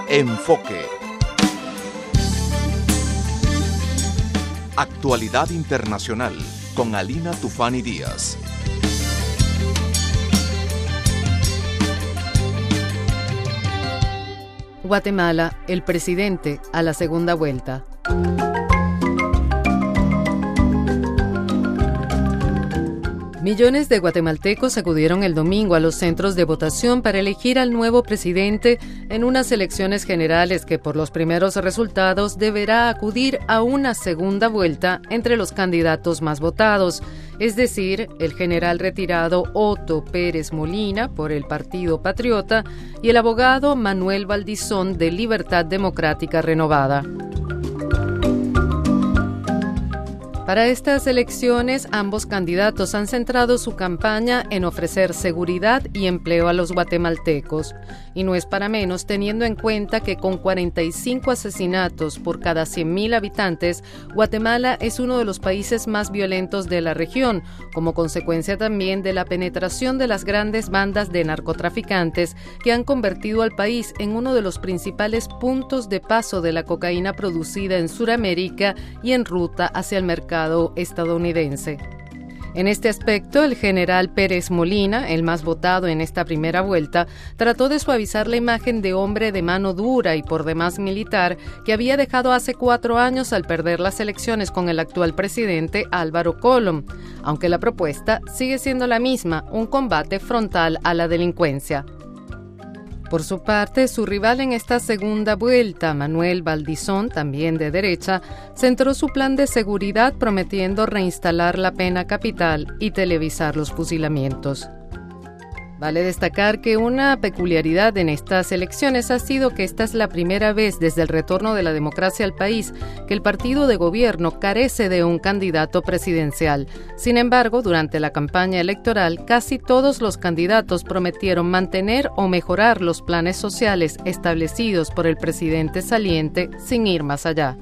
Enfoque. Actualidad internacional con Alina Tufani Díaz. Guatemala, el presidente a la segunda vuelta. Millones de guatemaltecos acudieron el domingo a los centros de votación para elegir al nuevo presidente en unas elecciones generales que por los primeros resultados deberá acudir a una segunda vuelta entre los candidatos más votados, es decir, el general retirado Otto Pérez Molina por el Partido Patriota y el abogado Manuel Valdizón de Libertad Democrática Renovada. Para estas elecciones, ambos candidatos han centrado su campaña en ofrecer seguridad y empleo a los guatemaltecos. Y no es para menos teniendo en cuenta que con 45 asesinatos por cada 100.000 habitantes, Guatemala es uno de los países más violentos de la región, como consecuencia también de la penetración de las grandes bandas de narcotraficantes que han convertido al país en uno de los principales puntos de paso de la cocaína producida en Sudamérica y en ruta hacia el mercado estadounidense. En este aspecto, el general Pérez Molina, el más votado en esta primera vuelta, trató de suavizar la imagen de hombre de mano dura y por demás militar que había dejado hace 4 años al perder las elecciones con el actual presidente Álvaro Colom, aunque la propuesta sigue siendo la misma, un combate frontal a la delincuencia. Por su parte, su rival en esta segunda vuelta, Manuel Valdizón, también de derecha, centró su plan de seguridad prometiendo reinstalar la pena capital y televisar los fusilamientos. Vale destacar que una peculiaridad en estas elecciones ha sido que esta es la primera vez desde el retorno de la democracia al país que el partido de gobierno carece de un candidato presidencial. Sin embargo, durante la campaña electoral, casi todos los candidatos prometieron mantener o mejorar los planes sociales establecidos por el presidente saliente sin ir más allá.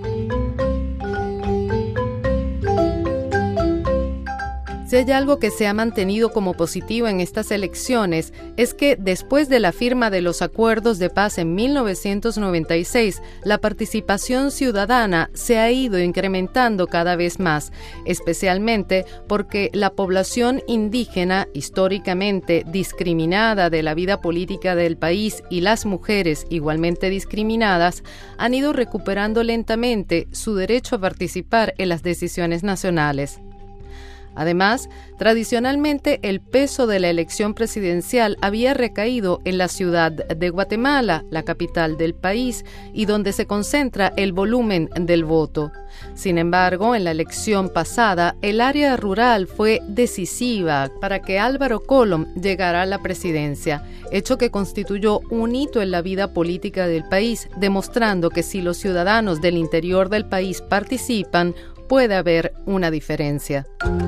Si hay algo que se ha mantenido como positivo en estas elecciones es que después de la firma de los acuerdos de paz en 1996, la participación ciudadana se ha ido incrementando cada vez más, especialmente porque la población indígena, históricamente discriminada de la vida política del país, y las mujeres, igualmente discriminadas, han ido recuperando lentamente su derecho a participar en las decisiones nacionales. Además, tradicionalmente el peso de la elección presidencial había recaído en la ciudad de Guatemala, la capital del país, y donde se concentra el volumen del voto. Sin embargo, en la elección pasada, el área rural fue decisiva para que Álvaro Colom llegara a la presidencia, hecho que constituyó un hito en la vida política del país, demostrando que si los ciudadanos del interior del país participan, puede haber una diferencia.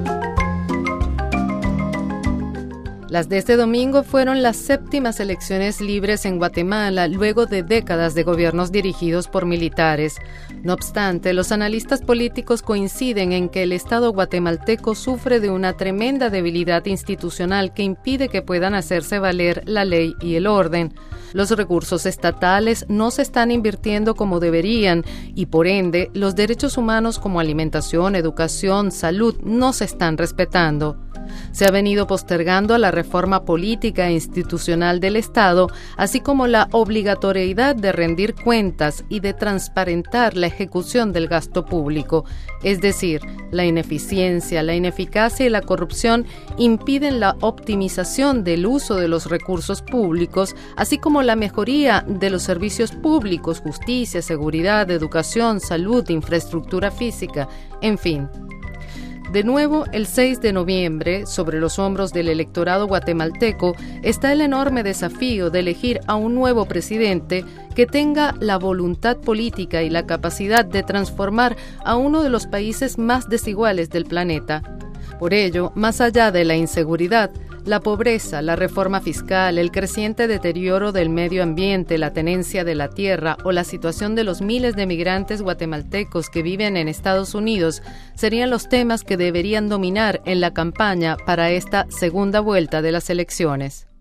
Las de este domingo fueron las 7ª elecciones libres en Guatemala luego de décadas de gobiernos dirigidos por militares. No obstante, los analistas políticos coinciden en que el Estado guatemalteco sufre de una tremenda debilidad institucional que impide que puedan hacerse valer la ley y el orden. Los recursos estatales no se están invirtiendo como deberían y, por ende, los derechos humanos como alimentación, educación, salud no se están respetando. Se ha venido postergando la reforma política e institucional del Estado, así como la obligatoriedad de rendir cuentas y de transparentar la ejecución del gasto público. Es decir, la ineficiencia, la ineficacia y la corrupción impiden la optimización del uso de los recursos públicos, así como la mejoría de los servicios públicos, justicia, seguridad, educación, salud, infraestructura física, en fin. De nuevo, el 6 de noviembre, sobre los hombros del electorado guatemalteco, está el enorme desafío de elegir a un nuevo presidente que tenga la voluntad política y la capacidad de transformar a uno de los países más desiguales del planeta. Por ello, más allá de la inseguridad, la pobreza, la reforma fiscal, el creciente deterioro del medio ambiente, la tenencia de la tierra o la situación de los miles de migrantes guatemaltecos que viven en Estados Unidos serían los temas que deberían dominar en la campaña para esta segunda vuelta de las elecciones.